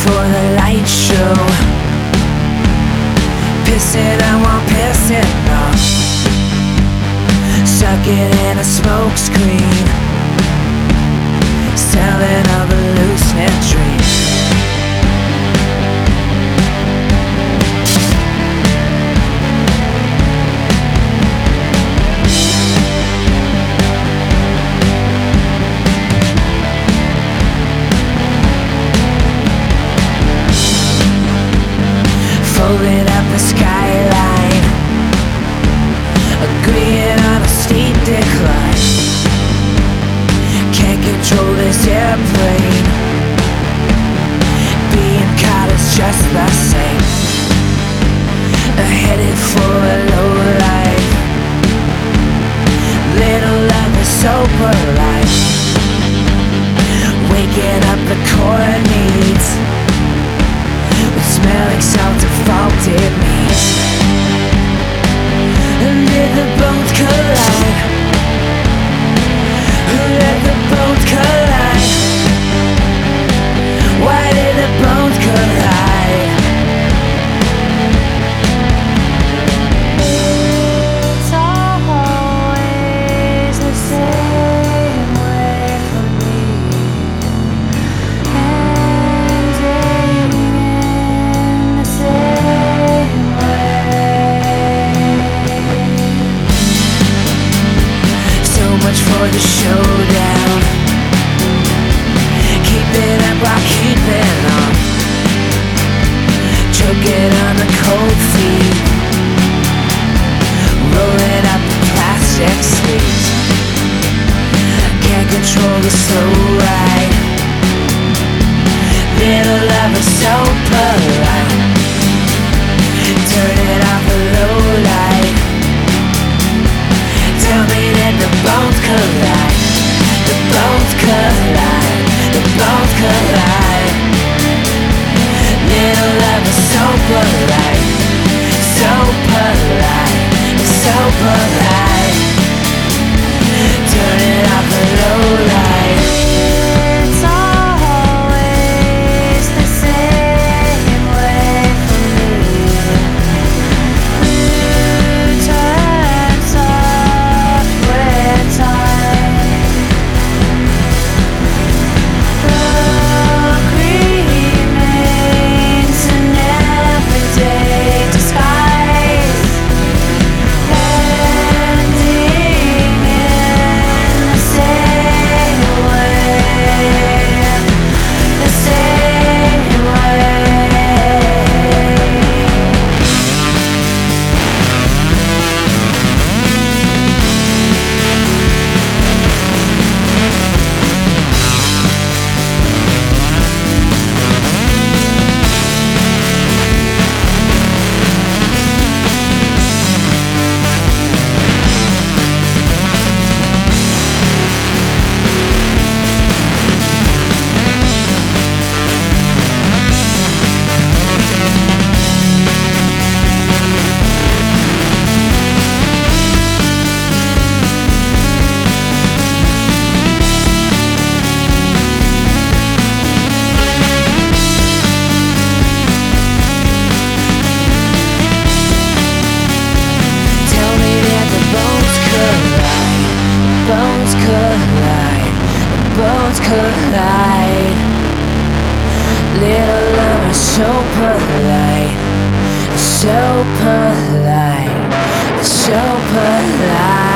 for the light show. Pissing, I want pissing off. Sucking in a smoke screen, selling of a hallucinant dream. Folding up the skyline, agreeing on a steep decline. Can't control this airplane, being caught is just the same. Headed for a low life, little love is so polite. Waking up the core needs, smelling salt and faulted meat. And did the bones collide? Who let the bones collide? Why did the bones collide? It's always the same way for me. Much for the showdown, keeping up while keeping on, choking on the cold feet, rolling up the plastic sleeves. Can't control the slow ride, little love is so polite. Turning off the low light, tell me that the bones collide, the bones collide, the bones collide. Little love is so polite, so polite, so polite. Turning off the low light. It's always the same way for me. Turns off with time. The remains an everyday disguise, ending in the same way, the same way. Tell me that the bones collide, bones collide, bones collide. Little lover, so polite, so polite, so polite.